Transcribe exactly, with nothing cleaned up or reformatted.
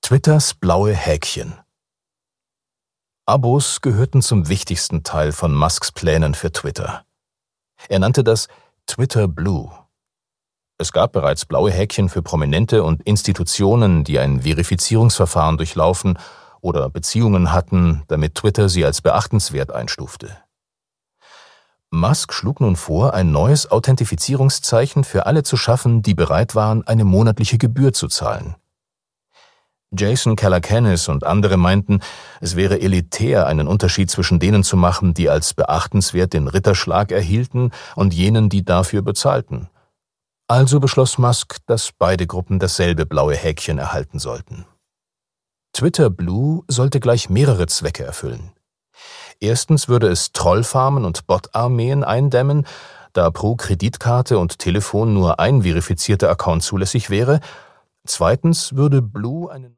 Twitters blaue Häkchen. Abos gehörten zum wichtigsten Teil von Musks Plänen für Twitter. Er nannte das Twitter Blue. Es gab bereits blaue Häkchen für Prominente und Institutionen, die ein Verifizierungsverfahren durchlaufen oder Beziehungen hatten, damit Twitter sie als beachtenswert einstufte. Musk schlug nun vor, ein neues Authentifizierungszeichen für alle zu schaffen, die bereit waren, eine monatliche Gebühr zu zahlen. Jason Calacanis und andere meinten, es wäre elitär, einen Unterschied zwischen denen zu machen, die als beachtenswert den Ritterschlag erhielten, und jenen, die dafür bezahlten. Also beschloss Musk, dass beide Gruppen dasselbe blaue Häkchen erhalten sollten. Twitter Blue sollte gleich mehrere Zwecke erfüllen. Erstens würde es Trollfarmen und Bot-Armeen eindämmen, da pro Kreditkarte und Telefon nur ein verifizierter Account zulässig wäre. Zweitens würde Blue einen